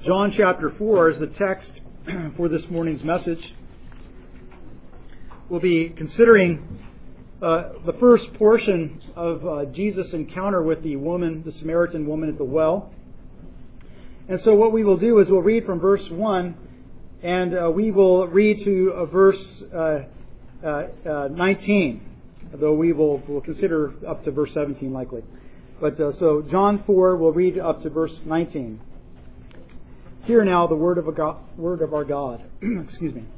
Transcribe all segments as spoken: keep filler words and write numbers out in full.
John chapter four is the text for this morning's message. We'll be considering uh, the first portion of uh, Jesus' encounter with the woman, the Samaritan woman at the well. And so what we will do is we'll read from verse one, and uh, we will read to uh, verse uh, uh, uh, nineteen, though we will we'll consider up to verse seventeen likely. But uh, so John four, we'll read up to verse nineteen. Hear now the word of, a God, word of our God. Excuse me.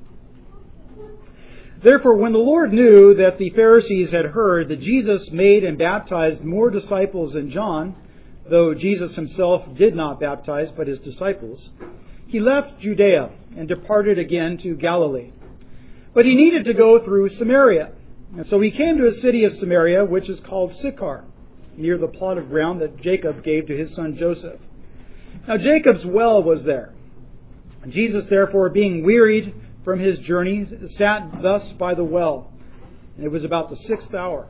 Therefore, when the Lord knew that the Pharisees had heard that Jesus made and baptized more disciples than John, though Jesus himself did not baptize but his disciples, he left Judea and departed again to Galilee. But he needed to go through Samaria. And so he came to a city of Samaria, which is called Sychar, near the plot of ground that Jacob gave to his son Joseph. Now Jacob's well was there. Jesus, therefore, being wearied from his journey, sat thus by the well. And it was about the sixth hour.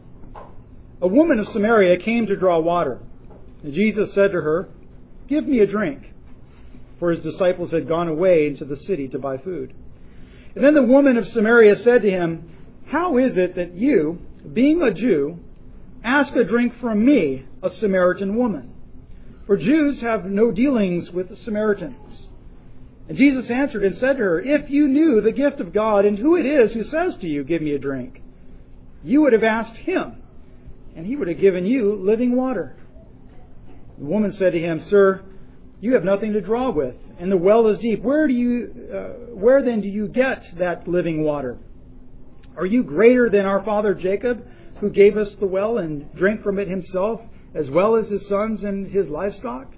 A woman of Samaria came to draw water. And Jesus said to her, "Give me a drink." For his disciples had gone away into the city to buy food. And then the woman of Samaria said to him, "How is it that you, being a Jew, ask a drink from me, a Samaritan woman? For Jews have no dealings with the Samaritans." And Jesus answered and said to her, "If you knew the gift of God and who it is who says to you, 'Give me a drink,' you would have asked him, and he would have given you living water." The woman said to him, "Sir, you have nothing to draw with, and the well is deep. Where do you, uh, where then do you get that living water? Are you greater than our father Jacob, who gave us the well and drank from it himself, as well as his sons and his livestock?"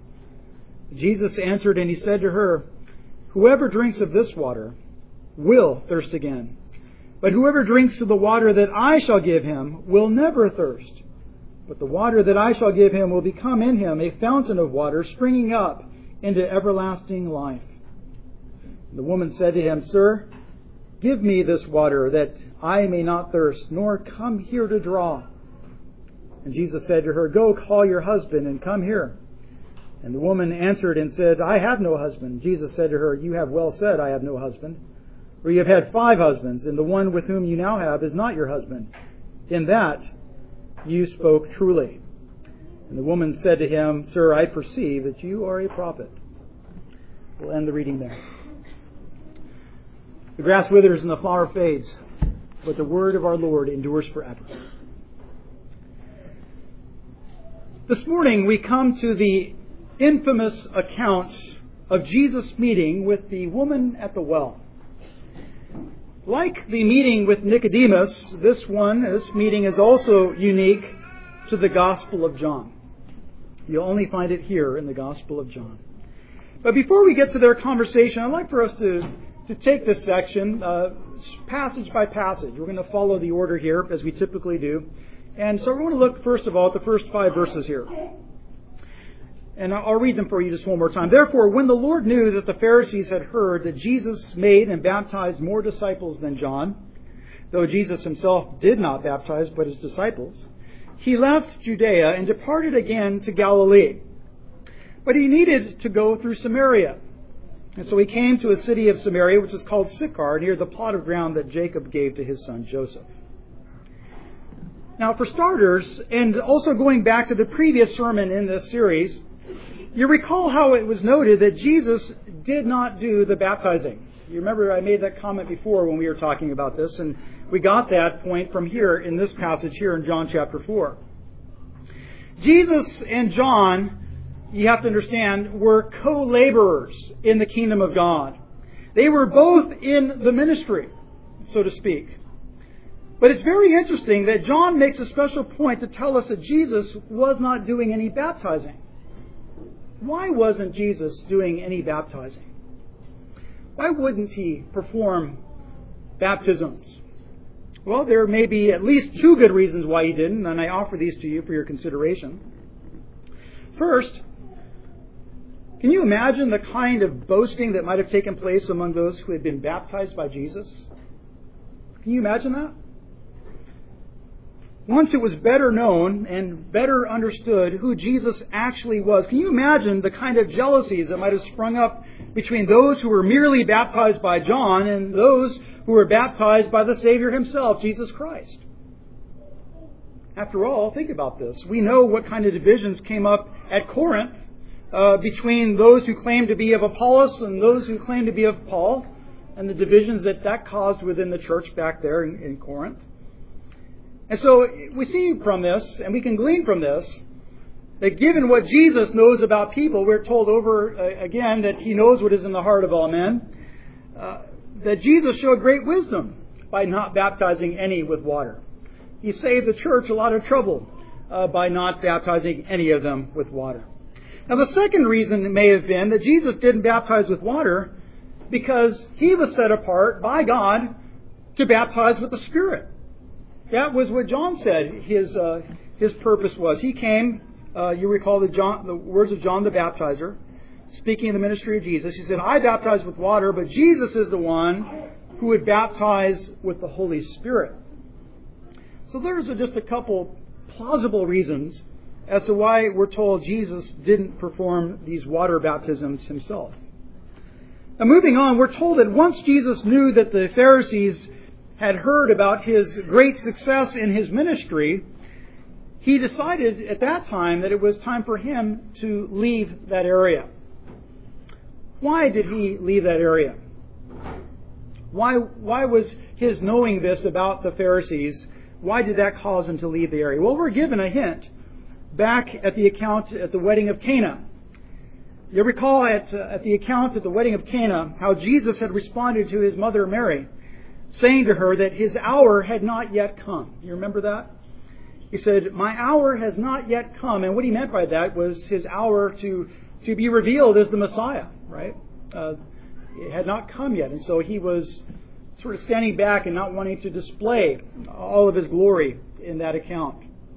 Jesus answered and he said to her, "Whoever drinks of this water will thirst again. But whoever drinks of the water that I shall give him will never thirst. But the water that I shall give him will become in him a fountain of water springing up into everlasting life." The woman said to him, "Sir, give me this water that I may not thirst, nor come here to draw." And Jesus said to her, "Go call your husband and come here." And the woman answered and said, "I have no husband." Jesus said to her, "You have well said, 'I have no husband.' For you have had five husbands, and the one with whom you now have is not your husband. In that you spoke truly." And the woman said to him, "Sir, I perceive that you are a prophet." We'll end the reading there. The grass withers and the flower fades, but the word of our Lord endures forever. This morning we come to the infamous account of Jesus' meeting with the woman at the well. Like the meeting with Nicodemus, this one, this meeting is also unique to the Gospel of John. You'll only find it here in the Gospel of John. But before we get to their conversation, I'd like for us to, to take this section uh, passage by passage. We're going to follow the order here, as we typically do. And so we're going to look, first of all, at the first five verses here. And I'll read them for you just one more time. "Therefore, when the Lord knew that the Pharisees had heard that Jesus made and baptized more disciples than John, though Jesus himself did not baptize but his disciples, he left Judea and departed again to Galilee. But he needed to go through Samaria. And so he came to a city of Samaria, which is called Sychar, near the plot of ground that Jacob gave to his son Joseph." Now, for starters, and also going back to the previous sermon in this series, you recall how it was noted that Jesus did not do the baptizing. You remember I made that comment before when we were talking about this, and we got that point from here in this passage here in John chapter four. Jesus and John, you have to understand, were co-laborers in the kingdom of God. They were both in the ministry, so to speak. But it's very interesting that John makes a special point to tell us that Jesus was not doing any baptizing. Why wasn't Jesus doing any baptizing? Why wouldn't he perform baptisms? Well, there may be at least two good reasons why he didn't, and I offer these to you for your consideration. First, can you imagine the kind of boasting that might have taken place among those who had been baptized by Jesus? Can you imagine that? once it was better known and better understood who Jesus actually was, can you imagine the kind of jealousies that might have sprung up between those who were merely baptized by John and those who were baptized by the Savior himself, Jesus Christ? After all, think about this. We know what kind of divisions came up at Corinth uh, between those who claimed to be of Apollos and those who claimed to be of Paul, and the divisions that that caused within the church back there in, in Corinth. And so we see from this, and we can glean from this, that given what Jesus knows about people, we're told over uh, again that He knows what is in the heart of all men, uh, that Jesus showed great wisdom by not baptizing any with water. He saved the church a lot of trouble uh, by not baptizing any of them with water. Now, the second reason may have been that Jesus didn't baptize with water because He was set apart by God to baptize with the Spirit. That was what John said his uh, his purpose was. He came, uh, you recall the, John, the words of John the Baptizer, speaking in the ministry of Jesus. He said, I baptize with water, but Jesus is the one who would baptize with the Holy Spirit. So there's just a couple plausible reasons as to why we're told Jesus didn't perform these water baptisms himself. Now, moving on, we're told that once Jesus knew that the Pharisees had heard about His great success in His ministry, He decided at that time that it was time for Him to leave that area. Why did He leave that area? Why, why was His knowing this about the Pharisees, why did that cause Him to leave the area? Well, we're given a hint back at the account at the wedding of Cana. You recall at, uh, at the account at the wedding of Cana how Jesus had responded to His mother Mary, saying to her that His hour had not yet come. You remember that? He said, my hour has not yet come. And what He meant by that was His hour to, to be revealed as the Messiah, right? Uh, it had not come yet. And so He was sort of standing back and not wanting to display all of His glory in that account.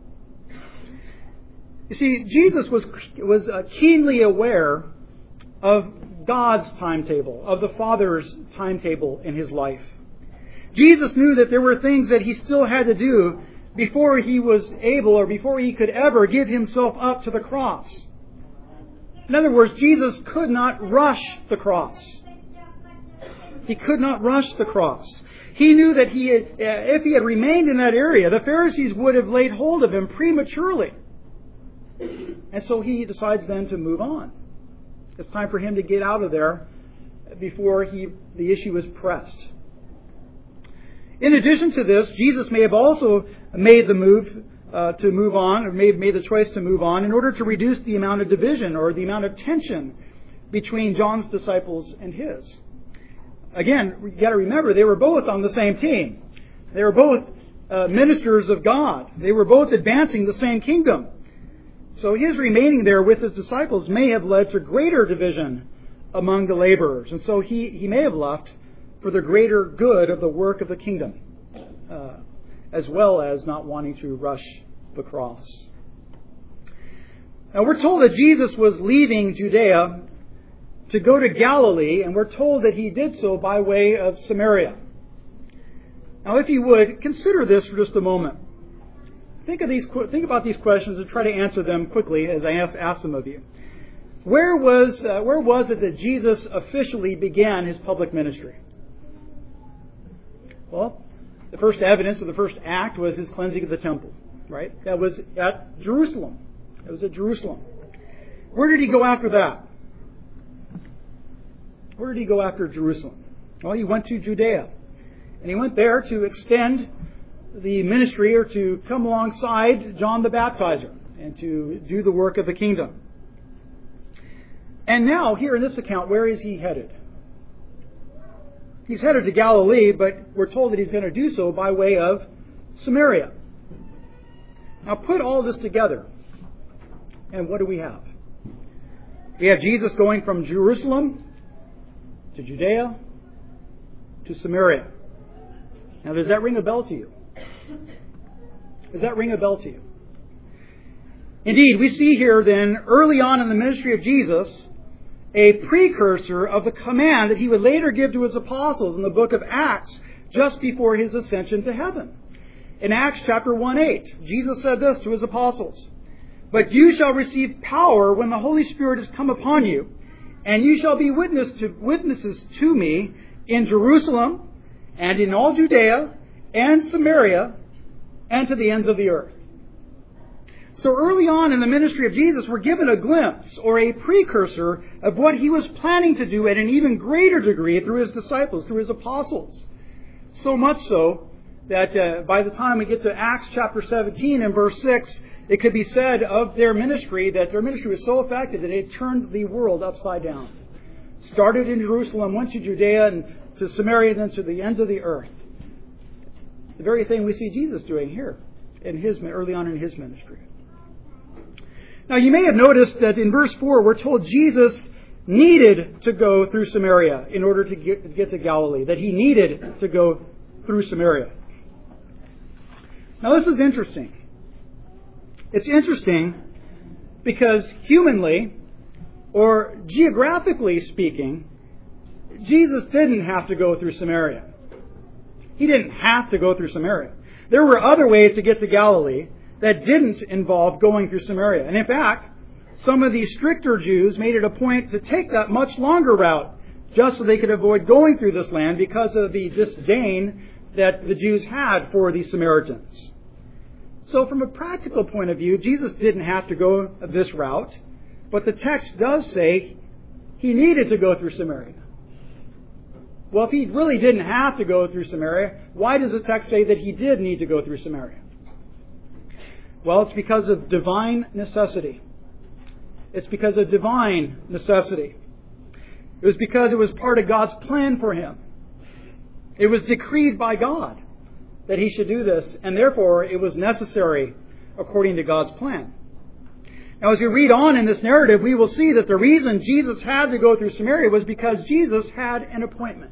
You see, Jesus was was uh, keenly aware of God's timetable, of the Father's timetable in His life. Jesus knew that there were things that He still had to do before He was able or before He could ever give Himself up to the cross. In other words, Jesus could not rush the cross. He could not rush the cross. He knew that he had, if He had remained in that area, the Pharisees would have laid hold of Him prematurely. And so He decides then to move on. It's time for Him to get out of there before he, the issue is pressed. In addition to this, Jesus may have also made the move uh, to move on, or may have made the choice to move on in order to reduce the amount of division or the amount of tension between John's disciples and his. Again, you've got to remember, they were both on the same team. They were both uh, ministers of God. They were both advancing the same kingdom. So His remaining there with His disciples may have led to greater division among the laborers. And so He, he may have left for the greater good of the work of the kingdom, uh, as well as not wanting to rush the cross. Now we're told that Jesus was leaving Judea to go to Galilee, and we're told that He did so by way of Samaria. Now if you would, consider this for just a moment. Think of these. Think about these questions and try to answer them quickly as I ask, ask them of you. Where was uh, where was it that Jesus officially began His public ministry? Well, the first evidence of the first act was His cleansing of the temple. Right? That was at Jerusalem. It was at Jerusalem. Where did He go after that? Where did He go after Jerusalem? Well, He went to Judea, and He went there to extend the ministry, or to come alongside John the Baptizer and to do the work of the kingdom. And now, here in this account, where is He headed? He's headed to Galilee, but we're told that He's going to do so by way of Samaria. Now put all this together, and what do we have? We have Jesus going from Jerusalem to Judea to Samaria. Now does that ring a bell to you? Does that ring a bell to you? Indeed, we see here then, early on in the ministry of Jesus, a precursor of the command that He would later give to His apostles in the book of Acts, just before His ascension to heaven. In Acts chapter one eight, Jesus said this to his apostles, "But you shall receive power when the Holy Spirit has come upon you, and you shall be witness to, witnesses to me in Jerusalem and in all Judea and Samaria and to the ends of the earth." So early on in the ministry of Jesus, we're given a glimpse or a precursor of what he was planning to do at an even greater degree through his disciples, through his apostles. So much so that uh, by the time we get to Acts chapter seventeen and verse six, it could be said of their ministry that their ministry was so effective that it turned the world upside down. Started in Jerusalem, went to Judea and to Samaria, and then to the ends of the earth. The very thing we see Jesus doing here in his early on in his ministry. Now, you may have noticed that in verse four, we're told Jesus needed to go through Samaria in order to get, get to Galilee, that he needed to go through Samaria. Now, this is interesting. It's interesting because humanly, or geographically speaking, Jesus didn't have to go through Samaria. He didn't have to go through Samaria. There were other ways to get to Galilee that didn't involve going through Samaria. And in fact, some of the stricter Jews made it a point to take that much longer route just so they could avoid going through this land because of the disdain that the Jews had for the Samaritans. So from a practical point of view, Jesus didn't have to go this route, but the text does say he needed to go through Samaria. Well, if he really didn't have to go through Samaria, why does the text say that he did need to go through Samaria? Well, it's because of divine necessity. It's because of divine necessity. It was because it was part of God's plan for him. It was decreed by God that he should do this, and therefore it was necessary according to God's plan. Now, as we read on in this narrative, we will see that the reason Jesus had to go through Samaria was because Jesus had an appointment.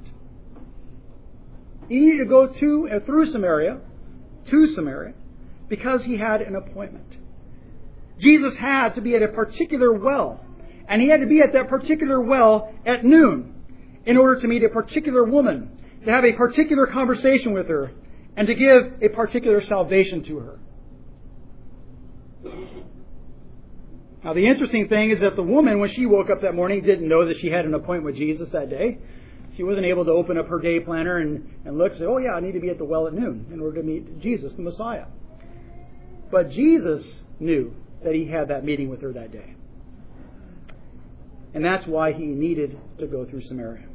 He needed to go to uh, through Samaria, to Samaria, because he had an appointment. Jesus had to be at a particular well, and he had to be at that particular well at noon in order to meet a particular woman, to have a particular conversation with her, and to give a particular salvation to her. Now, the interesting thing is that the woman, when she woke up that morning, didn't know that she had an appointment with Jesus that day. She wasn't able to open up her day planner and, and look and say, oh yeah, I need to be at the well at noon in order to meet Jesus, the Messiah. But Jesus knew that he had that meeting with her that day. And that's why he needed to go through Samaria.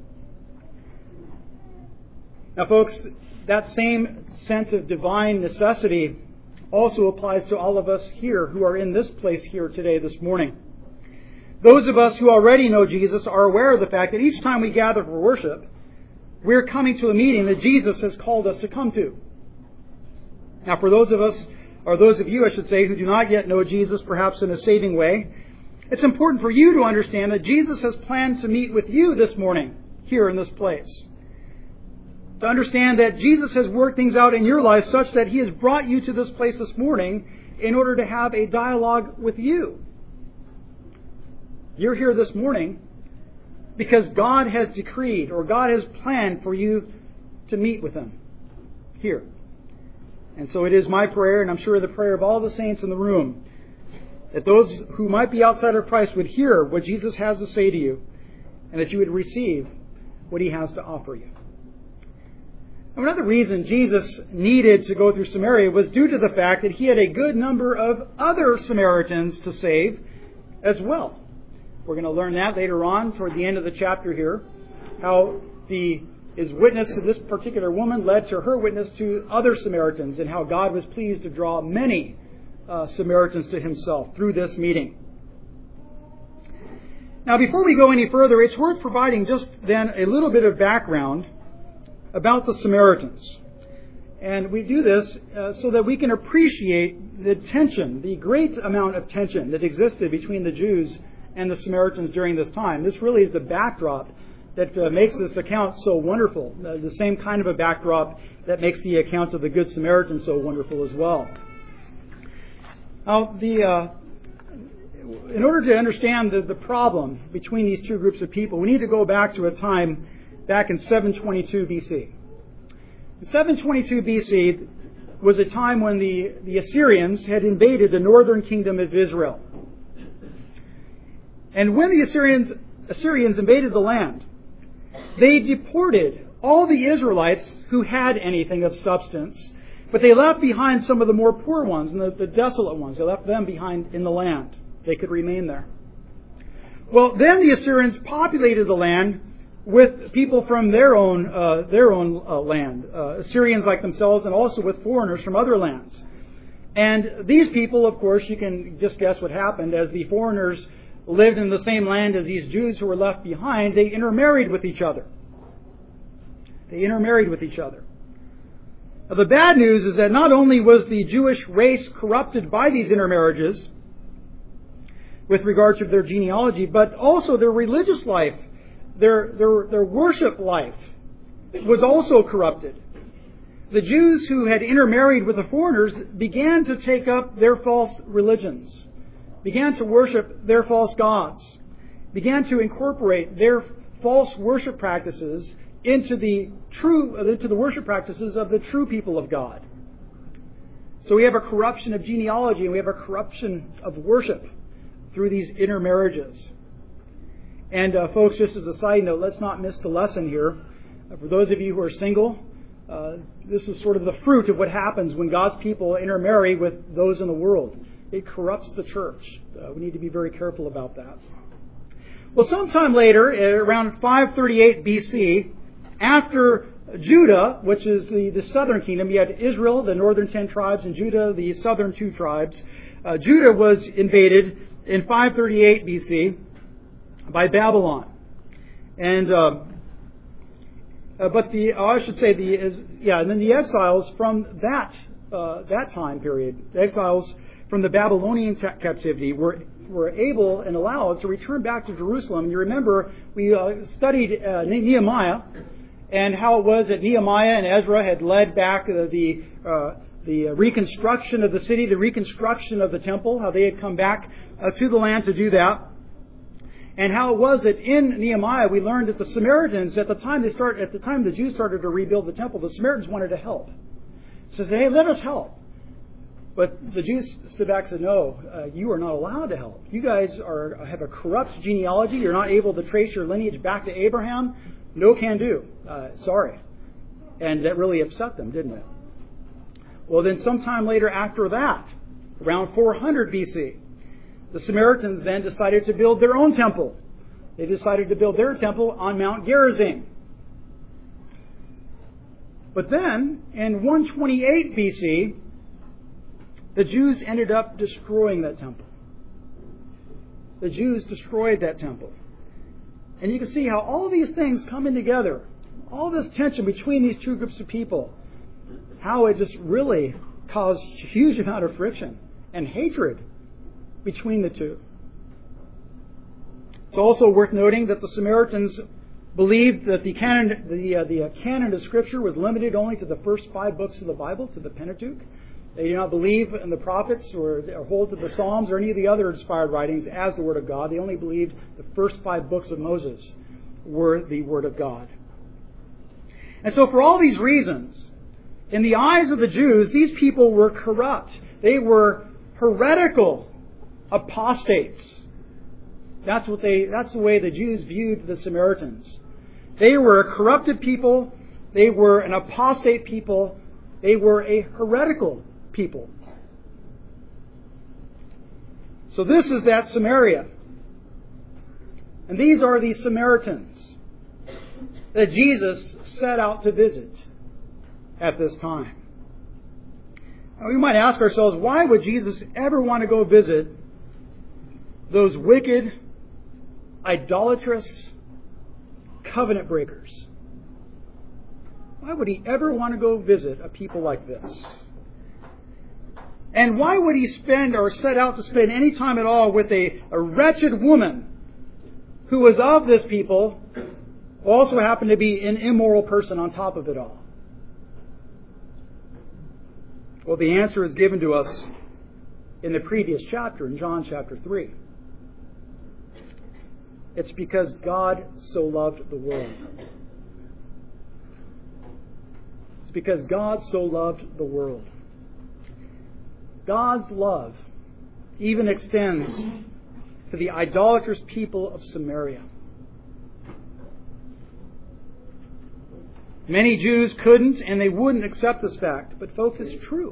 Now, folks, that same sense of divine necessity also applies to all of us here who are in this place here today, this morning. Those of us who already know Jesus are aware of the fact that each time we gather for worship, we're coming to a meeting that Jesus has called us to come to. Now, for those of us, or those of you, I should say, who do not yet know Jesus, perhaps in a saving way, it's important for you to understand that Jesus has planned to meet with you this morning, here in this place. To understand that Jesus has worked things out in your life such that he has brought you to this place this morning in order to have a dialogue with you. You're here this morning because God has decreed or God has planned for you to meet with him here. And so it is my prayer, and I'm sure the prayer of all the saints in the room, that those who might be outside of Christ would hear what Jesus has to say to you, and that you would receive what he has to offer you. Now, another reason Jesus needed to go through Samaria was due to the fact that he had a good number of other Samaritans to save as well. We're going to learn that later on toward the end of the chapter here, how the his witness to this particular woman led to her witness to other Samaritans, and how God was pleased to draw many uh, Samaritans to himself through this meeting. Now, before we go any further, it's worth providing just then a little bit of background about the Samaritans. And we do this uh, so that we can appreciate the tension, the great amount of tension that existed between the Jews and the Samaritans during this time. This really is the backdrop that uh, makes this account so wonderful. Uh, the same kind of a backdrop that makes the account of the Good Samaritan so wonderful as well. Now, the uh, in order to understand the, the problem between these two groups of people, we need to go back to a time back in seven twenty-two B C. In seven twenty-two B C, was a time when the, the Assyrians had invaded the northern kingdom of Israel. And when the Assyrians, Assyrians invaded the land, they deported all the Israelites who had anything of substance, but they left behind some of the more poor ones and the, the desolate ones. They left them behind in the land. They could remain there. Well, then the Assyrians populated the land with people from their own uh, their own uh, land, uh, Assyrians like themselves, and also with foreigners from other lands. And these people, of course, you can just guess what happened. As the foreigners lived in the same land as these Jews who were left behind, they intermarried with each other. They intermarried with each other. Now, the bad news is that not only was the Jewish race corrupted by these intermarriages with regard to their genealogy, but also their religious life, their, their, their worship life was also corrupted. The Jews who had intermarried with the foreigners began to take up their false religions, began to worship their false gods, began to incorporate their false worship practices into the true, into the worship practices of the true people of God. So we have a corruption of genealogy and we have a corruption of worship through these intermarriages. And uh, folks, just as a side note, let's not miss the lesson here. Uh, for those of you who are single, uh, this is sort of the fruit of what happens when God's people intermarry with those in the world. It corrupts the church. Uh, we need to be very careful about that. Well, sometime later, around five thirty-eight B C, after Judah, which is the, the southern kingdom, you had Israel, the northern ten tribes, and Judah, the southern two tribes. Uh, Judah was invaded in five thirty-eight B C by Babylon. And, uh, uh, but the, oh, I should say, the is, yeah, and then the exiles from that, uh, that time period, the exiles from the Babylonian t- captivity were were able and allowed to return back to Jerusalem. And you remember we uh, studied uh, Nehemiah and how it was that Nehemiah and Ezra had led back uh, the uh, the reconstruction of the city, the reconstruction of the temple, how they had come back uh, to the land to do that. And how it was that in Nehemiah we learned that the Samaritans, at the time they start, at the time the Jews started to rebuild the temple, the Samaritans wanted to help. So they said, hey, let us help. But the Jews stood back and said, no, uh, you are not allowed to help. You guys are have a corrupt genealogy. You're not able to trace your lineage back to Abraham. No can do. Uh, sorry. And that really upset them, didn't it? Well, then sometime later after that, around four hundred B C, the Samaritans then decided to build their own temple. They decided to build their temple on Mount Gerizim. But then, in one twenty-eight B C, the Jews ended up destroying that temple. The Jews destroyed that temple. And you can see how all these things come in together. All this tension between these two groups of people. How it just really caused a huge amount of friction and hatred between the two. It's also worth noting that the Samaritans believed that the canon, the, uh, the uh, canon of Scripture was limited only to the first five books of the Bible, to the Pentateuch. They do not believe in the prophets or, or hold to the Psalms or any of the other inspired writings as the Word of God. They only believed the first five books of Moses were the Word of God. And so for all these reasons, in the eyes of the Jews, these people were corrupt. They were heretical apostates. That's what they, that's the way the Jews viewed the Samaritans. They were a corrupted people. They were an apostate people. They were a heretical people. So this is that Samaria. And these are the Samaritans that Jesus set out to visit at this time. Now we might ask ourselves, why would Jesus ever want to go visit those wicked, idolatrous covenant breakers? Why would he ever want to go visit a people like this? And why would he spend or set out to spend any time at all with a, a wretched woman who was of this people, who also happened to be an immoral person on top of it all? Well, the answer is given to us in the previous chapter, in John chapter three. It's because God so loved the world. It's because God so loved the world God's love even extends to the idolatrous people of Samaria. Many Jews couldn't and they wouldn't accept this fact. But folks, it's true.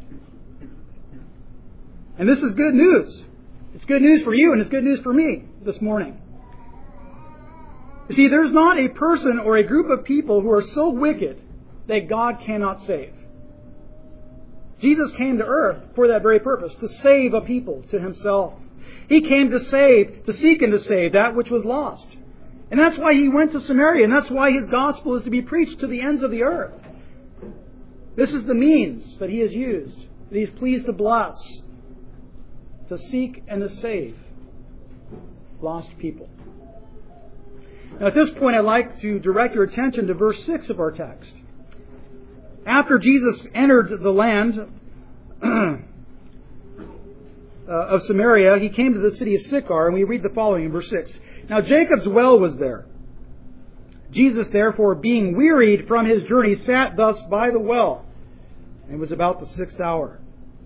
And this is good news. It's good news for you and it's good news for me this morning. You see, there's not a person or a group of people who are so wicked that God cannot save. Jesus came to earth for that very purpose, to save a people to Himself. He came to save, to seek and to save that which was lost. And that's why He went to Samaria, and that's why His gospel is to be preached to the ends of the earth. This is the means that He has used, that He is pleased to bless, to seek and to save lost people. Now, at this point, I'd like to direct your attention to verse six of our text. After Jesus entered the land uh, of Samaria, He came to the city of Sychar, and we read the following in verse six. Now Jacob's well was there. Jesus, therefore, being wearied from His journey, sat thus by the well. It was about the sixth hour.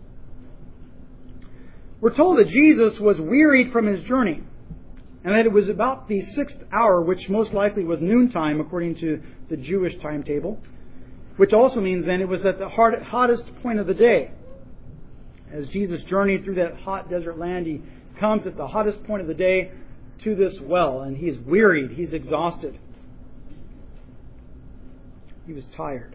We're told that Jesus was wearied from His journey, and that it was about the sixth hour, which most likely was noontime according to the Jewish timetable, which also means then it was at the hottest point of the day. As Jesus journeyed through that hot desert land, He comes at the hottest point of the day to this well, and He's wearied, He's exhausted. He was tired.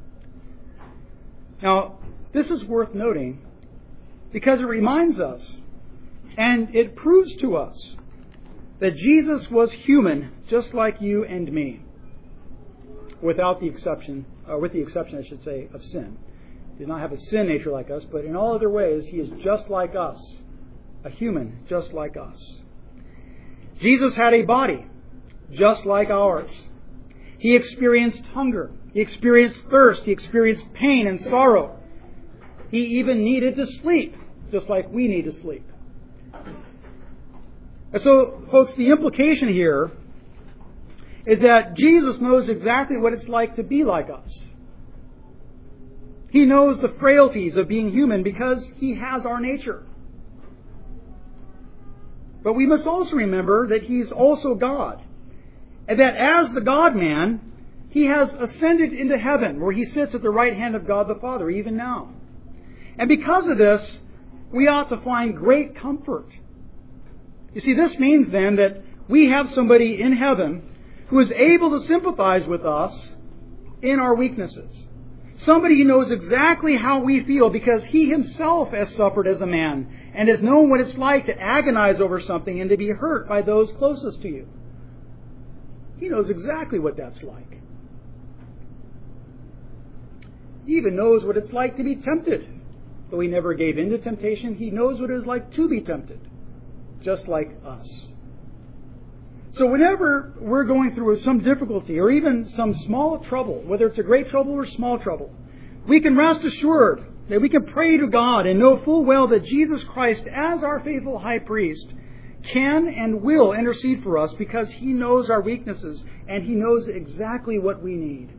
Now, this is worth noting because it reminds us and it proves to us that Jesus was human just like you and me, without the exception, or with the exception, I should say, of sin. He did not have a sin nature like us, but in all other ways, He is just like us, a human just like us. Jesus had a body just like ours. He experienced hunger. He experienced thirst. He experienced pain and sorrow. He even needed to sleep, just like we need to sleep. And so, folks, the implication here is that Jesus knows exactly what it's like to be like us. He knows the frailties of being human because He has our nature. But we must also remember that He's also God. And that as the God-man, He has ascended into heaven, where He sits at the right hand of God the Father, even now. And because of this, we ought to find great comfort. You see, this means then that we have somebody in heaven who is able to sympathize with us in our weaknesses. Somebody who knows exactly how we feel because He Himself has suffered as a man and has known what it's like to agonize over something and to be hurt by those closest to you. He knows exactly what that's like. He even knows what it's like to be tempted. Though He never gave in to temptation, He knows what it is like to be tempted, just like us. So whenever we're going through some difficulty or even some small trouble, whether it's a great trouble or small trouble, we can rest assured that we can pray to God and know full well that Jesus Christ, as our faithful high priest, can and will intercede for us because He knows our weaknesses and He knows exactly what we need.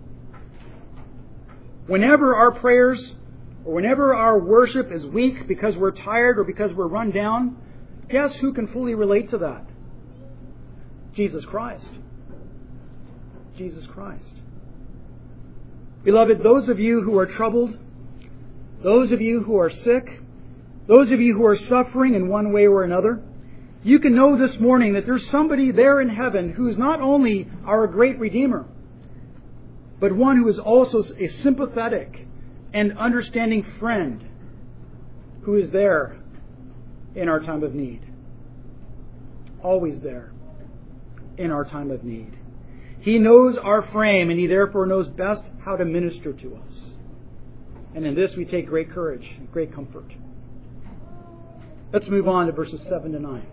Whenever our prayers or whenever our worship is weak because we're tired or because we're run down, guess who can fully relate to that? Jesus Christ. Jesus Christ. Beloved, those of you who are troubled, those of you who are sick, those of you who are suffering in one way or another, you can know this morning that there's somebody there in heaven who is not only our great Redeemer, but one who is also a sympathetic and understanding friend who is there in our time of need. Always there in our time of need. He knows our frame, and He therefore knows best how to minister to us. And in this we take great courage and great comfort. Let's move on to verses seven to nine.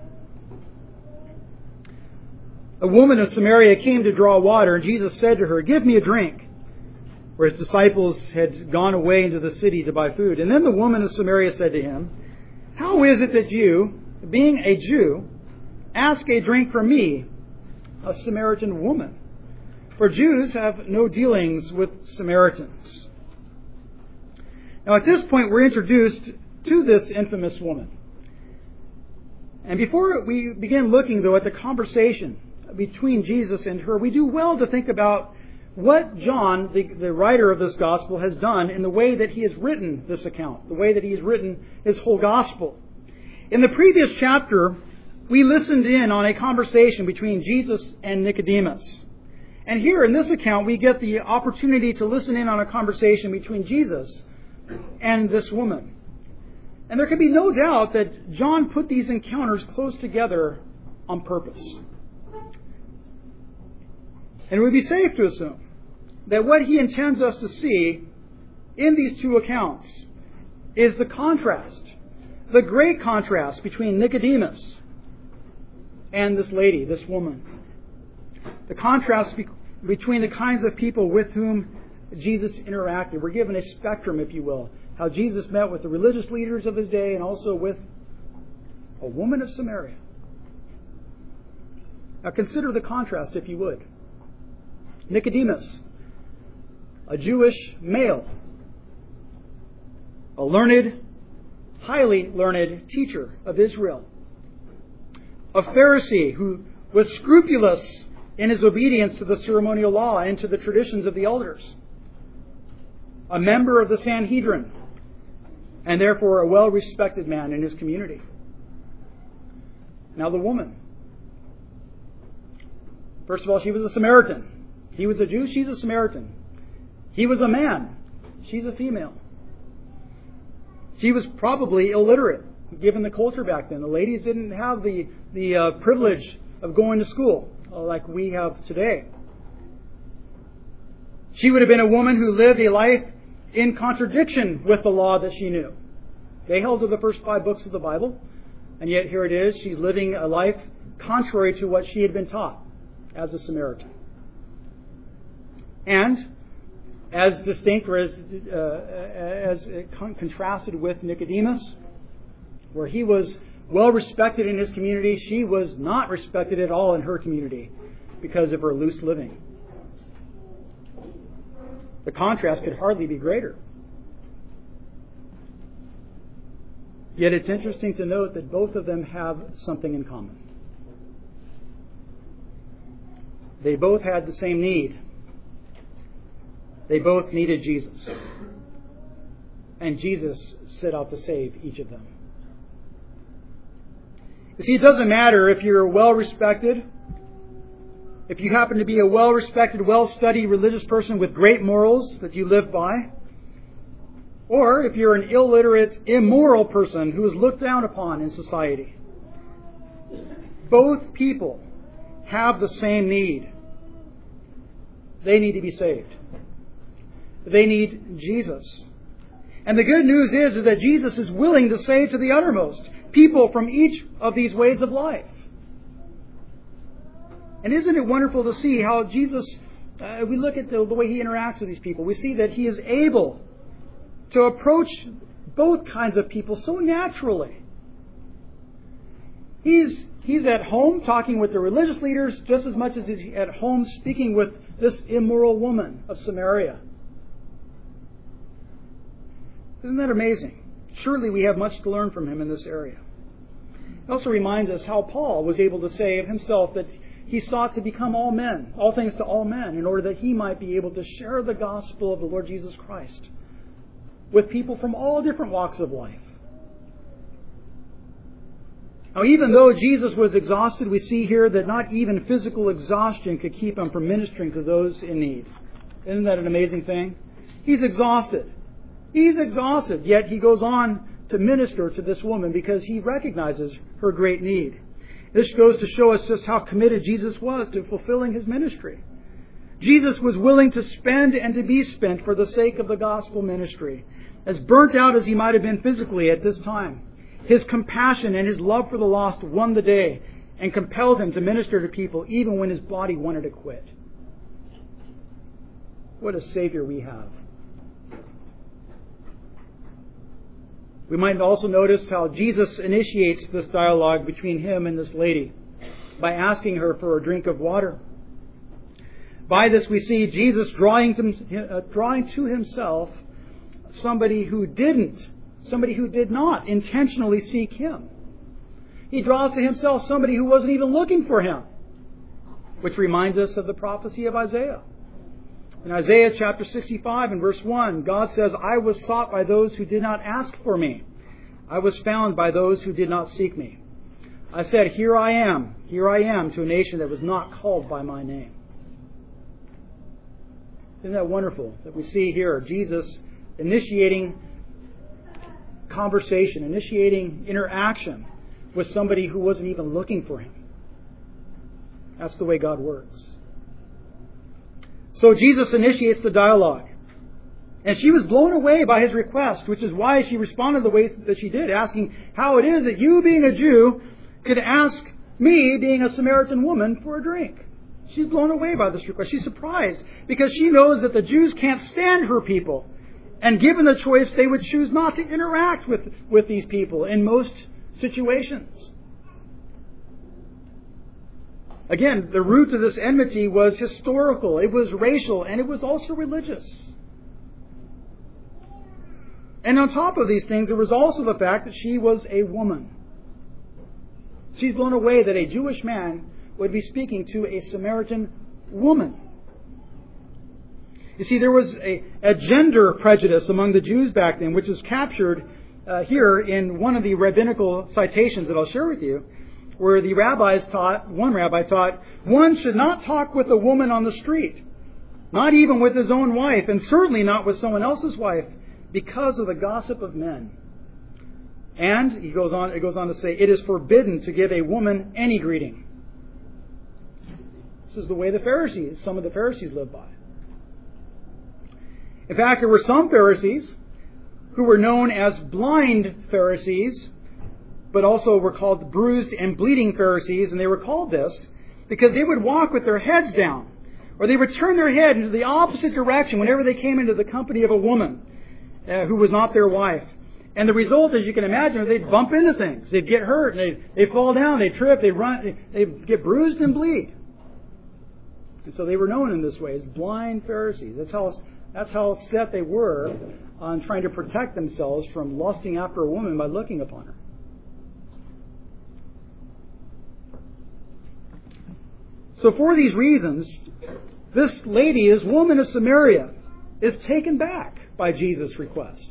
A woman of Samaria came to draw water, and Jesus said to her, "Give me a drink." For His disciples had gone away into the city to buy food. And then the woman of Samaria said to Him, "How is it that you, being a Jew, ask a drink from me, a Samaritan woman? For Jews have no dealings with Samaritans." Now at this point we're introduced to this infamous woman. And before we begin looking, though, at the conversation between Jesus and her, we do well to think about what John, the, the writer of this gospel, has done in the way that he has written this account, the way that he has written his whole gospel. In the previous chapter, we listened in on a conversation between Jesus and Nicodemus. And here in this account, we get the opportunity to listen in on a conversation between Jesus and this woman. And there can be no doubt that John put these encounters close together on purpose. And it would be safe to assume that what he intends us to see in these two accounts is the contrast, the great contrast between Nicodemus and this lady, this woman. The contrast be- between the kinds of people with whom Jesus interacted. We're given a spectrum, if you will, how Jesus met with the religious leaders of his day and also with a woman of Samaria. Now consider the contrast, if you would. Nicodemus, a Jewish male, a learned, highly learned teacher of Israel, a Pharisee who was scrupulous in his obedience to the ceremonial law and to the traditions of the elders, a member of the Sanhedrin, and therefore a well-respected man in his community. Now the woman. First of all, she was a Samaritan. He was a Jew, she's a Samaritan. He was a man, she's a female. She was probably illiterate, given the culture back then. The ladies didn't have the, the uh, privilege of going to school uh, like we have today. She would have been a woman who lived a life in contradiction with the law that she knew. They held to the first five books of the Bible, and yet here it is, she's living a life contrary to what she had been taught as a Samaritan. And as distinct or as, uh, as con- contrasted with Nicodemus, where he was well respected in his community, she was not respected at all in her community because of her loose living. The contrast could hardly be greater. Yet it's interesting to note that both of them have something in common. They both had the same need. They both needed Jesus. And Jesus set out to save each of them. You see, it doesn't matter if you're well-respected, if you happen to be a well-respected, well-studied religious person with great morals that you live by, or if you're an illiterate, immoral person who is looked down upon in society. Both people have the same need. They need to be saved. They need Jesus. And the good news is, is that Jesus is willing to save to the uttermost people from each of these ways of life. And isn't it wonderful to see how Jesus, uh, we look at the, the way He interacts with these people, we see that He is able to approach both kinds of people so naturally. He's, he's at home talking with the religious leaders just as much as he's at home speaking with this immoral woman of Samaria. Isn't that amazing? Surely we have much to learn from him in this area. It also reminds us how Paul was able to say of himself that he sought to become all men, all things to all men, in order that he might be able to share the gospel of the Lord Jesus Christ with people from all different walks of life. Now, even though Jesus was exhausted, we see here that not even physical exhaustion could keep him from ministering to those in need. Isn't that an amazing thing? He's exhausted. He's exhausted, yet he goes on to minister to this woman because he recognizes her great need. This goes to show us just how committed Jesus was to fulfilling his ministry. Jesus was willing to spend and to be spent for the sake of the gospel ministry. As burnt out as he might have been physically at this time, his compassion and his love for the lost won the day and compelled him to minister to people even when his body wanted to quit. What a Savior we have. We might also notice how Jesus initiates this dialogue between him and this lady by asking her for a drink of water. By this we see Jesus drawing to, uh, drawing to himself somebody who didn't somebody who did not intentionally seek Him. He draws to Himself somebody who wasn't even looking for Him, which reminds us of the prophecy of Isaiah. In Isaiah chapter sixty-five and verse one, God says, I was sought by those who did not ask for me. I was found by those who did not seek me. I said, here I am, here I am, to a nation that was not called by my name. Isn't that wonderful that we see here Jesus initiating conversation, initiating interaction with somebody who wasn't even looking for Him. That's the way God works. So Jesus initiates the dialogue. And she was blown away by His request, which is why she responded the way that she did, asking how it is that you, being a Jew, could ask me, being a Samaritan woman, for a drink. She's blown away by this request. She's surprised because she knows that the Jews can't stand her people. And given the choice, they would choose not to interact with, with these people in most situations. Again, the root of this enmity was historical, it was racial, and it was also religious. And on top of these things, there was also the fact that she was a woman. She's blown away that a Jewish man would be speaking to a Samaritan woman. You see, there was a, a gender prejudice among the Jews back then, which is captured uh, here in one of the rabbinical citations that I'll share with you, where the rabbis taught, one rabbi taught, one should not talk with a woman on the street, not even with his own wife, and certainly not with someone else's wife, because of the gossip of men. And he goes on, it goes on to say, it is forbidden to give a woman any greeting. This is the way the Pharisees, some of the Pharisees lived by. In fact, there were some Pharisees who were known as blind Pharisees, but also were called bruised and bleeding Pharisees, and they were called this because they would walk with their heads down, or they would turn their head into the opposite direction whenever they came into the company of a woman uh, who was not their wife. And the result, as you can imagine, they'd bump into things. They'd get hurt, and they'd, they'd fall down, they'd trip, they'd run, they'd get bruised and bleed. And so they were known in this way as blind Pharisees. That's how, that's how set they were on trying to protect themselves from lusting after a woman by looking upon her. So for these reasons, this lady, this woman of Samaria, is taken back by Jesus' request.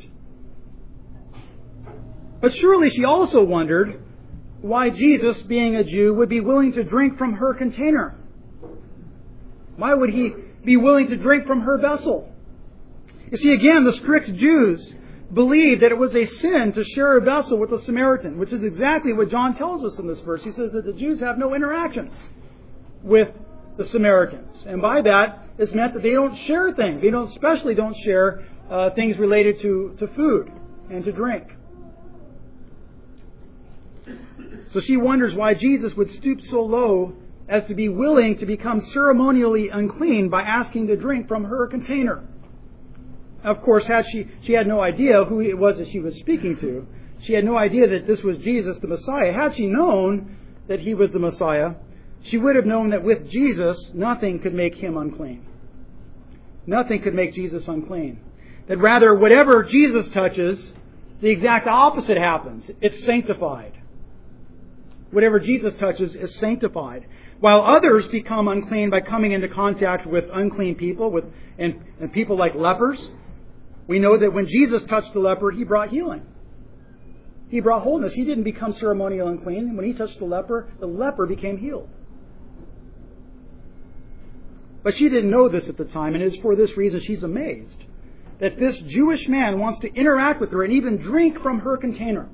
But surely she also wondered why Jesus, being a Jew, would be willing to drink from her container. Why would He be willing to drink from her vessel? You see, again, the strict Jews believed that it was a sin to share a vessel with a Samaritan, which is exactly what John tells us in this verse. He says that the Jews have no interaction with the Samaritans. And by that, it's meant that they don't share things. They don't, especially don't share uh, things related to, to food and to drink. So she wonders why Jesus would stoop so low as to be willing to become ceremonially unclean by asking to drink from her container. Of course, had she, she had no idea who it was that she was speaking to. She had no idea that this was Jesus the Messiah. Had she known that He was the Messiah, she would have known that with Jesus, nothing could make Him unclean. Nothing could make Jesus unclean. That rather, whatever Jesus touches, the exact opposite happens. It's sanctified. Whatever Jesus touches is sanctified. While others become unclean by coming into contact with unclean people, with and, and people like lepers, we know that when Jesus touched the leper, He brought healing. He brought wholeness. He didn't become ceremonial unclean. When He touched the leper, the leper became healed. But she didn't know this at the time, and it is for this reason she's amazed that this Jewish man wants to interact with her and even drink from her container.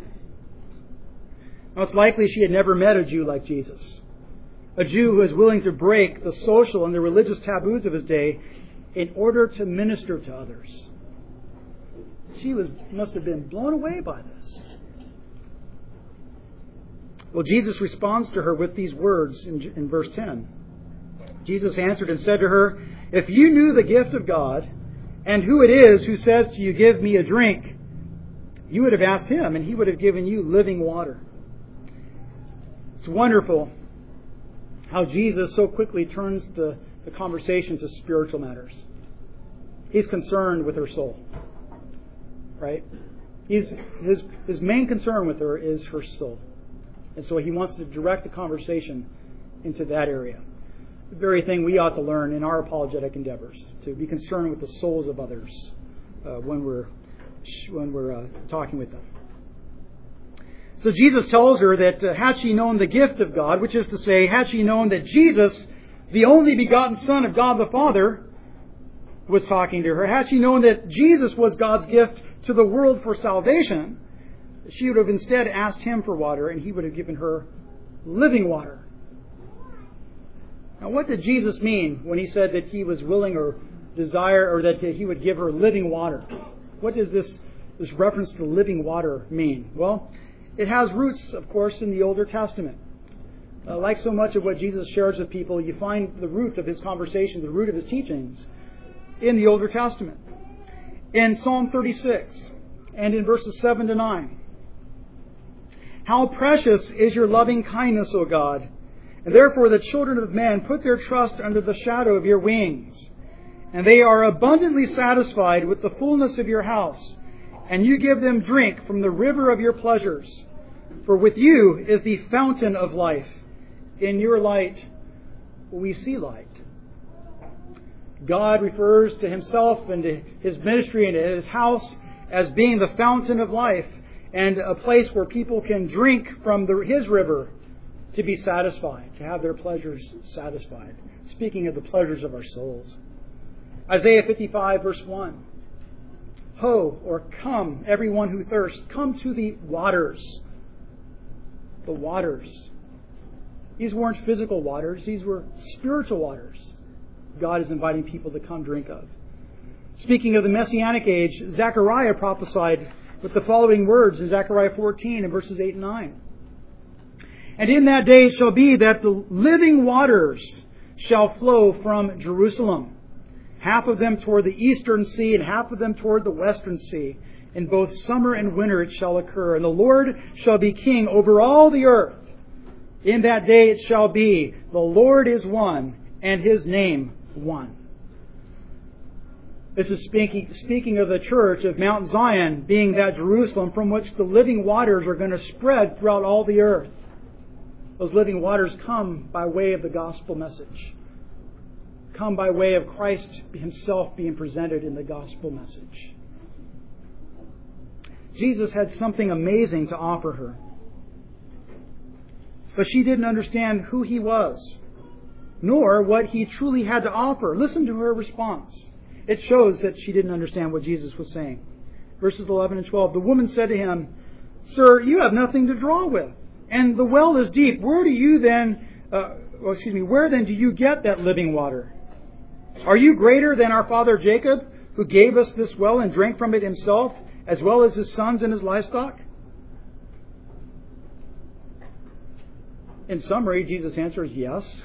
Now, it's likely she had never met a Jew like Jesus, a Jew who is willing to break the social and the religious taboos of his day in order to minister to others. She was must have been blown away by this. Well, Jesus responds to her with these words in, in verse ten. Jesus answered and said to her, "If you knew the gift of God and who it is who says to you, 'Give me a drink,' you would have asked Him, and He would have given you living water." It's wonderful how Jesus so quickly turns the, the conversation to spiritual matters. He's concerned with her soul. Right? He's, his, his main concern with her is her soul. And so he wants to direct the conversation into that area. The very thing we ought to learn in our apologetic endeavors, to be concerned with the souls of others uh, when we're, when we're uh, talking with them. So Jesus tells her that uh, had she known the gift of God, which is to say, had she known that Jesus, the only begotten Son of God the Father, was talking to her, had she known that Jesus was God's gift to the world for salvation, she would have instead asked Him for water, and He would have given her living water. Now, what did Jesus mean when He said that He was willing or desire, or that He would give her living water? What does this, this reference to living water mean? Well, it has roots, of course, in the Older Testament. Uh, like so much of what Jesus shares with people, you find the roots of His conversations, the root of His teachings, in the Older Testament. In Psalm thirty-six, and in verses seven to nine. How precious is your loving kindness, O God, and therefore the children of men put their trust under the shadow of your wings. And they are abundantly satisfied with the fullness of your house, and you give them drink from the river of your pleasures. For with you is the fountain of life. In your light we see light. God refers to Himself and to His ministry and to His house as being the fountain of life and a place where people can drink from the, His river to be satisfied, to have their pleasures satisfied. Speaking of the pleasures of our souls. Isaiah fifty-five verse one. Ho, or come, everyone who thirsts, come to the waters. The waters. These weren't physical waters, these were spiritual waters God is inviting people to come drink of. Speaking of the Messianic age, Zechariah prophesied with the following words in Zechariah fourteen and verses eight and nine. And in that day it shall be that the living waters shall flow from Jerusalem, half of them toward the eastern sea and half of them toward the western sea. In both summer and winter it shall occur. And the Lord shall be king over all the earth. In that day it shall be, the Lord is one, and His name one. This is speaking, speaking of the church of Mount Zion being that Jerusalem from which the living waters are going to spread throughout all the earth. Those living waters come by way of the gospel message. Come by way of Christ Himself being presented in the gospel message. Jesus had something amazing to offer her. But she didn't understand who He was, nor what He truly had to offer. Listen to her response. It shows that she didn't understand what Jesus was saying. Verses eleven and twelve. The woman said to Him, Sir, you have nothing to draw with, and the well is deep. Where do you then, uh, well, excuse me, where then do you get that living water? Are you greater than our father Jacob, who gave us this well and drank from it himself, as well as his sons and his livestock? In summary, Jesus answers, yes.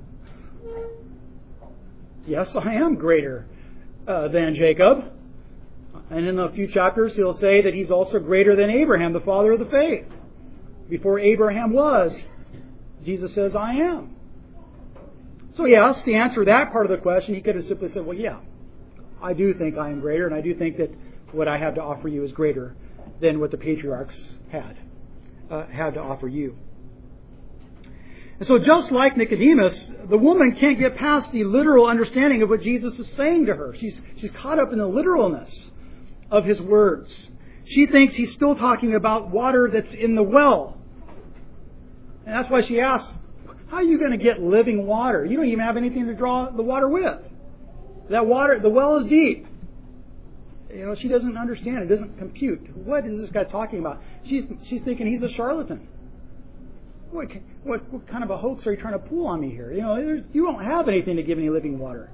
Yes, I am greater uh, than Jacob. And in a few chapters, he'll say that he's also greater than Abraham, the father of the faith. Before Abraham was, Jesus says, I am. So yes, to answer that part of the question, he could have simply said, well, yeah, I do think I am greater, and I do think that what I have to offer you is greater than what the patriarchs had, uh, had to offer you. And so just like Nicodemus, the woman can't get past the literal understanding of what Jesus is saying to her. She's, she's caught up in the literalness of His words. She thinks He's still talking about water that's in the well. And that's why she asks, how are you going to get living water? You don't even have anything to draw the water with. That water, the well is deep. You know, she doesn't understand. It doesn't compute. What is this guy talking about? She's, she's thinking he's a charlatan. What, what, what kind of a hoax are you trying to pull on me here? You know, you don't have anything to give any living water.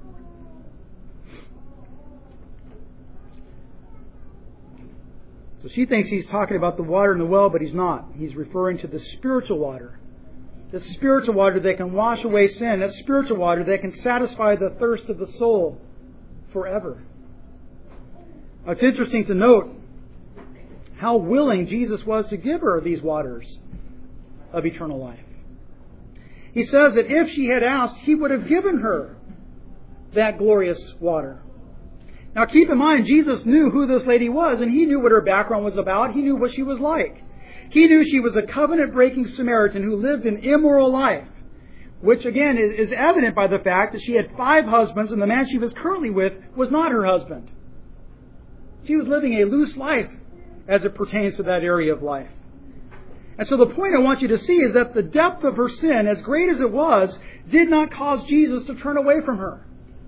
So she thinks he's talking about the water in the well, but he's not. He's referring to the spiritual water. The spiritual water that can wash away sin. That spiritual water that can satisfy the thirst of the soul forever. Now, it's interesting to note how willing Jesus was to give her these waters of eternal life. He says that if she had asked, He would have given her that glorious water. Now keep in mind, Jesus knew who this lady was, and He knew what her background was about. He knew what she was like. He knew she was a covenant-breaking Samaritan who lived an immoral life, which again is evident by the fact that she had five husbands and the man she was currently with was not her husband. She was living a loose life as it pertains to that area of life. And so the point I want you to see is that the depth of her sin, as great as it was, did not cause Jesus to turn away from her.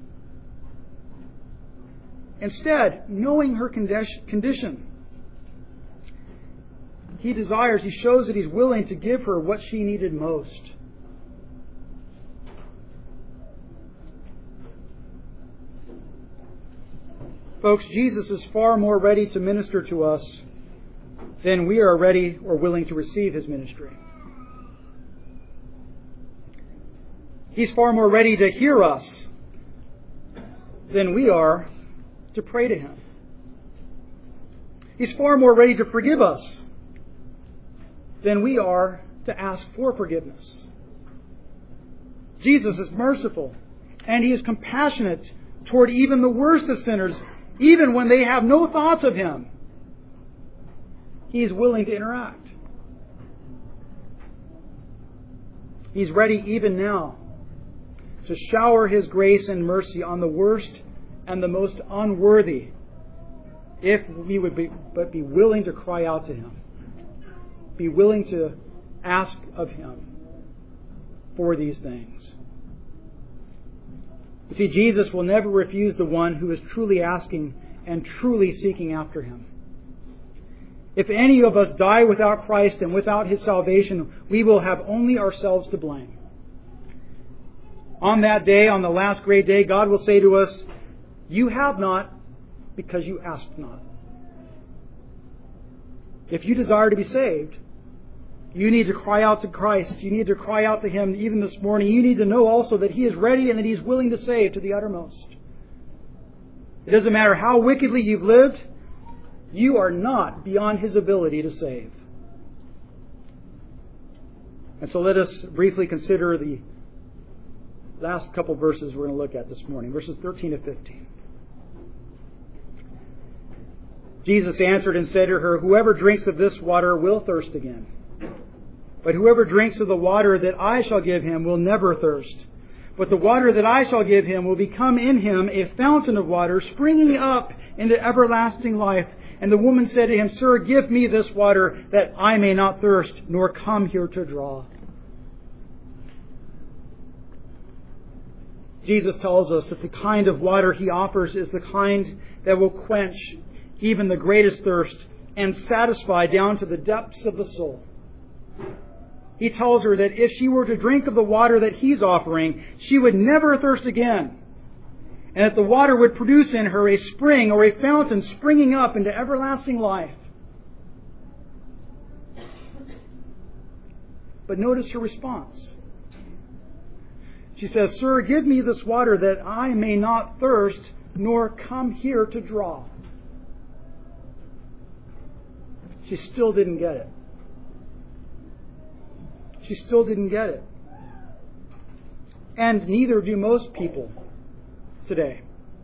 Instead, knowing her condition, He desires, He shows that He's willing to give her what she needed most. Folks, Jesus is far more ready to minister to us than we are ready or willing to receive His ministry. He's far more ready to hear us than we are to pray to Him. He's far more ready to forgive us than we are to ask for forgiveness. Jesus is merciful and He is compassionate toward even the worst of sinners, even when they have no thoughts of Him. He is willing to interact. He's ready even now to shower His grace and mercy on the worst and the most unworthy, if we would be, but be willing to cry out to Him. Be willing to ask of Him for these things. You see, Jesus will never refuse the one who is truly asking and truly seeking after Him. If any of us die without Christ and without His salvation, we will have only ourselves to blame. On that day, on the last great day, God will say to us, "You have not because you asked not." If you desire to be saved, you need to cry out to Christ. You need to cry out to Him even this morning. You need to know also that He is ready and that He is willing to save to the uttermost. It doesn't matter how wickedly you've lived, you are not beyond His ability to save. And so let us briefly consider the last couple verses we're going to look at this morning, verses thirteen to fifteen. Jesus answered and said to her, "Whoever drinks of this water will thirst again. But whoever drinks of the water that I shall give him will never thirst. But the water that I shall give him will become in him a fountain of water springing up into everlasting life." And the woman said to him, "Sir, give me this water that I may not thirst, nor come here to draw." Jesus tells us that the kind of water He offers is the kind that will quench even the greatest thirst and satisfy down to the depths of the soul. He tells her that if she were to drink of the water that He's offering, she would never thirst again. And that the water would produce in her a spring or a fountain springing up into everlasting life. But notice her response. She says, "Sir, give me this water that I may not thirst, nor come here to draw." She still didn't get it. She still didn't get it. And neither do most people today.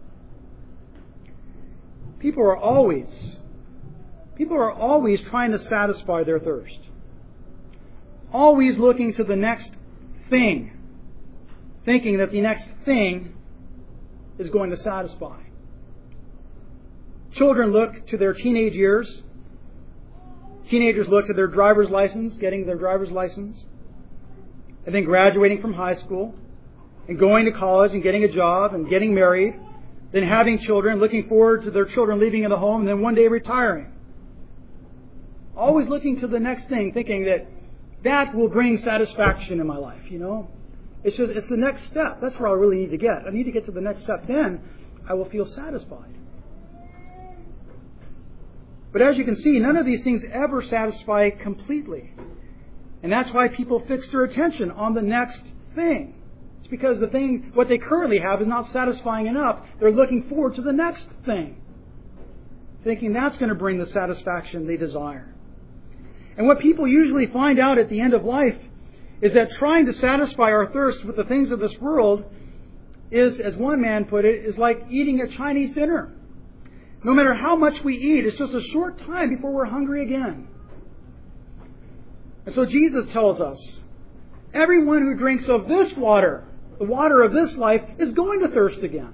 People are always, people are always trying to satisfy their thirst. Always looking to the next thing, thinking that the next thing is going to satisfy. Children look to their teenage years. Teenagers look to their driver's license, getting their driver's license, and then graduating from high school, and going to college and getting a job and getting married, then having children, looking forward to their children leaving in the home, and then one day retiring. Always looking to the next thing, thinking that that will bring satisfaction in my life, you know. It's just, it's the next step. That's where I really need to get. I need to get to the next step. Then I will feel satisfied. But as you can see, none of these things ever satisfy completely. And that's why people fix their attention on the next thing. It's because the thing, what they currently have is not satisfying enough. They're looking forward to the next thing, thinking that's going to bring the satisfaction they desire. And what people usually find out at the end of life is that trying to satisfy our thirst with the things of this world is, as one man put it, is like eating a Chinese dinner. No matter how much we eat, it's just a short time before we're hungry again. And so Jesus tells us, everyone who drinks of this water, the water of this life, is going to thirst again.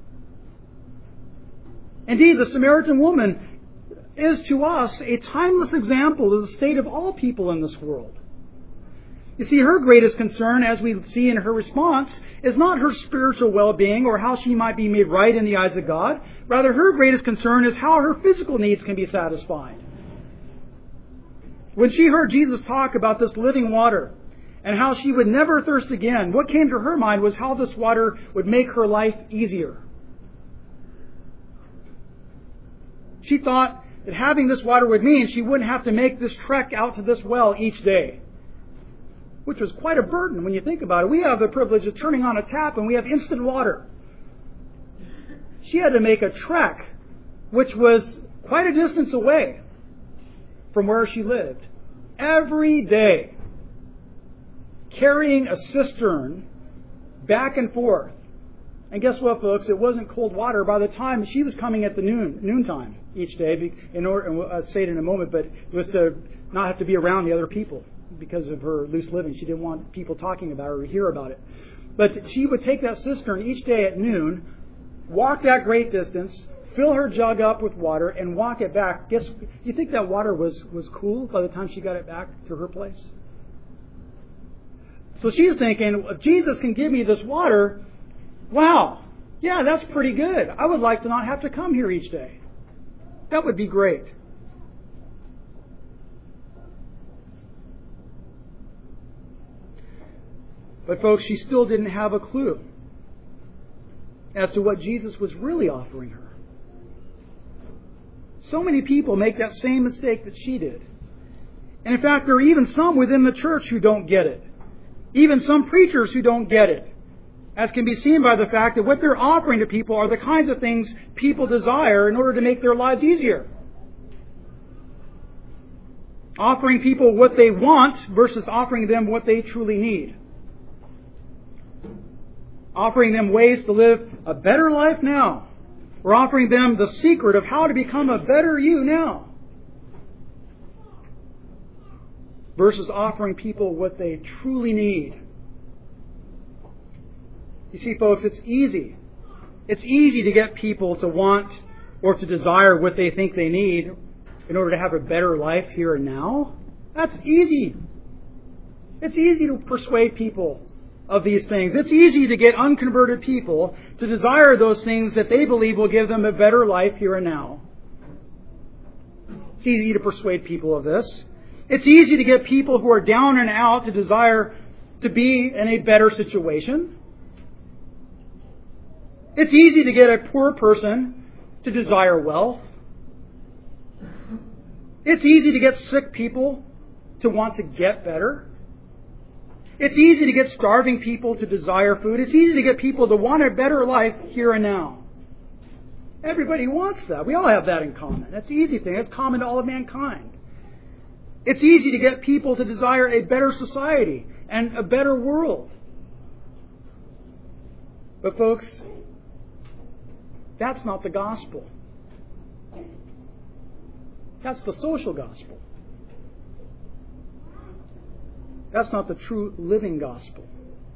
Indeed, the Samaritan woman is to us a timeless example of the state of all people in this world. You see, her greatest concern, as we see in her response, is not her spiritual well-being or how she might be made right in the eyes of God. Rather, her greatest concern is how her physical needs can be satisfied. When she heard Jesus talk about this living water and how she would never thirst again, what came to her mind was how this water would make her life easier. She thought that having this water would mean she wouldn't have to make this trek out to this well each day, which was quite a burden when you think about it. We have the privilege of turning on a tap and we have instant water. She had to make a trek, which was quite a distance away from where she lived, every day, carrying a cistern back and forth. And guess what, folks? It wasn't cold water by the time she was coming at the noon noontime each day. In order, and I'll say it in a moment, but it was to not have to be around the other people because of her loose living. She didn't want people talking about her or hear about it. But she would take that cistern each day at noon, walk that great distance, fill her jug up with water, and walk it back. Guess you think that water was, was cool by the time she got it back to her place? So she's thinking, if Jesus can give me this water, wow, yeah, that's pretty good. I would like to not have to come here each day. That would be great. But folks, she still didn't have a clue as to what Jesus was really offering her. So many people make that same mistake that she did. And in fact, there are even some within the church who don't get it. Even some preachers who don't get it. As can be seen by the fact that what they're offering to people are the kinds of things people desire in order to make their lives easier. Offering people what they want versus offering them what they truly need. Offering them ways to live a better life now. Or offering them the secret of how to become a better you now. Versus offering people what they truly need. You see, folks, it's easy. It's easy to get people to want or to desire what they think they need in order to have a better life here and now. That's easy. It's easy to persuade people of these things. It's easy to get unconverted people to desire those things that they believe will give them a better life here and now. It's easy to persuade people of this. It's easy to get people who are down and out to desire to be in a better situation. It's easy to get a poor person to desire wealth. It's easy to get sick people to want to get better. It's easy to get starving people to desire food. It's easy to get people to want a better life here and now. Everybody wants that. We all have that in common. That's the easy thing. That's common to all of mankind. It's easy to get people to desire a better society and a better world. But folks, that's not the gospel. That's the social gospel. That's not the true living gospel.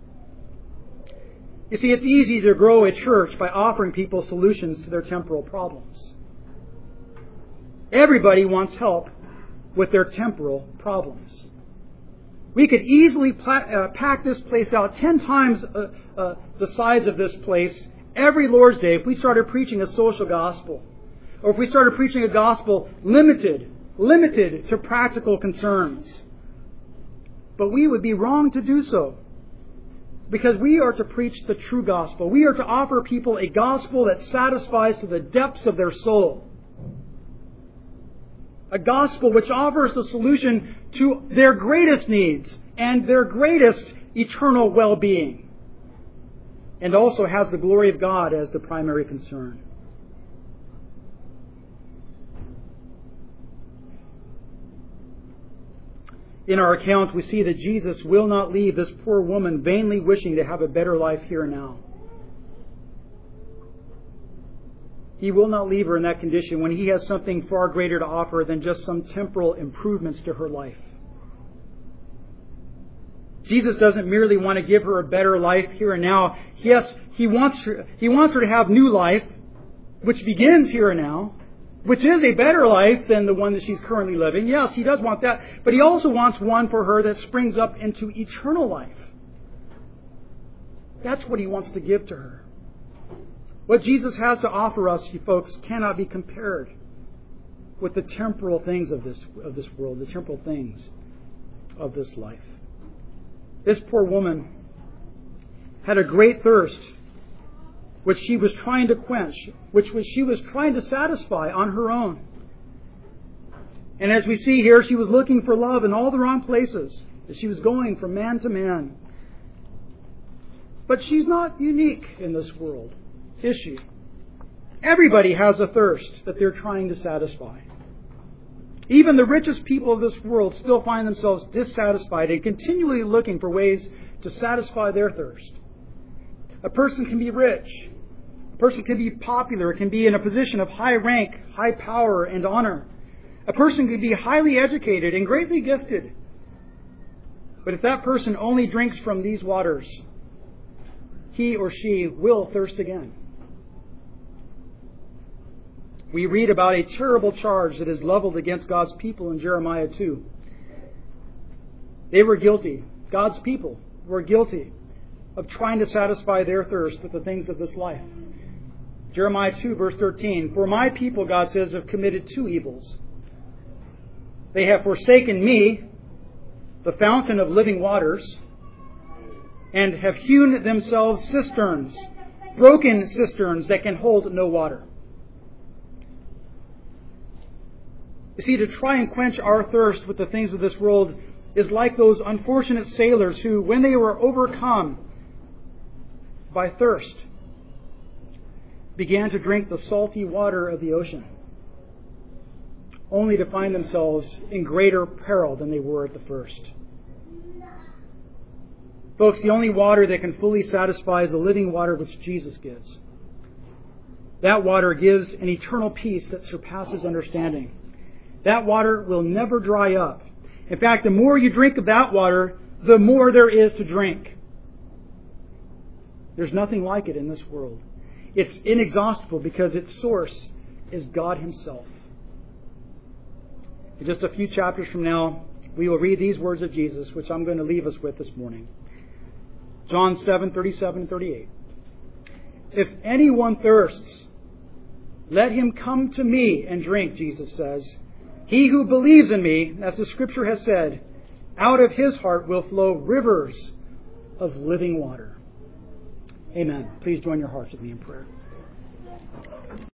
You see, it's easy to grow a church by offering people solutions to their temporal problems. Everybody wants help with their temporal problems. We could easily pla- uh, pack this place out ten times uh, uh, the size of this place every Lord's Day if we started preaching a social gospel. Or if we started preaching a gospel limited, limited to practical concerns. But we would be wrong to do so. Because we are to preach the true gospel. We are to offer people a gospel that satisfies to the depths of their soul. A gospel which offers the solution to their greatest needs and their greatest eternal well-being. And also has the glory of God as the primary concern. In our account, we see that Jesus will not leave this poor woman vainly wishing to have a better life here and now. He will not leave her in that condition when He has something far greater to offer than just some temporal improvements to her life. Jesus doesn't merely want to give her a better life here and now. Yes, He wants her, He wants her to have new life, which begins here and now, which is a better life than the one that she's currently living. Yes, He does want that. But He also wants one for her that springs up into eternal life. That's what He wants to give to her. What Jesus has to offer us, you folks, cannot be compared with the temporal things of this, of this world, the temporal things of this life. This poor woman had a great thirst, which she was trying to quench, which was she was trying to satisfy on her own. And as we see here, she was looking for love in all the wrong places. She was going from man to man. But she's not unique in this world, is she? Everybody has a thirst that they're trying to satisfy. Even the richest people of this world still find themselves dissatisfied and continually looking for ways to satisfy their thirst. A person can be rich. A person can be popular. Can be in a position of high rank, high power, and honor. A person can be highly educated and greatly gifted. But if that person only drinks from these waters, he or she will thirst again. We read about a terrible charge that is leveled against God's people in Jeremiah two. They were guilty. God's people were guilty of trying to satisfy their thirst with the things of this life. Jeremiah two, verse thirteen. For my people, God says, have committed two evils. They have forsaken me, the fountain of living waters, and have hewn themselves cisterns, broken cisterns that can hold no water. You see, to try and quench our thirst with the things of this world is like those unfortunate sailors who, when they were overcome by thirst, began to drink the salty water of the ocean, only to find themselves in greater peril than they were at the first. Folks, the only water that can fully satisfy is the living water which Jesus gives. That water gives an eternal peace that surpasses understanding. That water will never dry up. In fact, the more you drink of that water, the more there is to drink. There's nothing like it in this world. It's inexhaustible because its source is God Himself. In just a few chapters from now, we will read these words of Jesus, which I'm going to leave us with this morning. John seven, thirty-seven and thirty-eight. If anyone thirsts, let him come to me and drink, Jesus says. He who believes in me, as the Scripture has said, out of his heart will flow rivers of living water. Amen. Please join your hearts with me in prayer.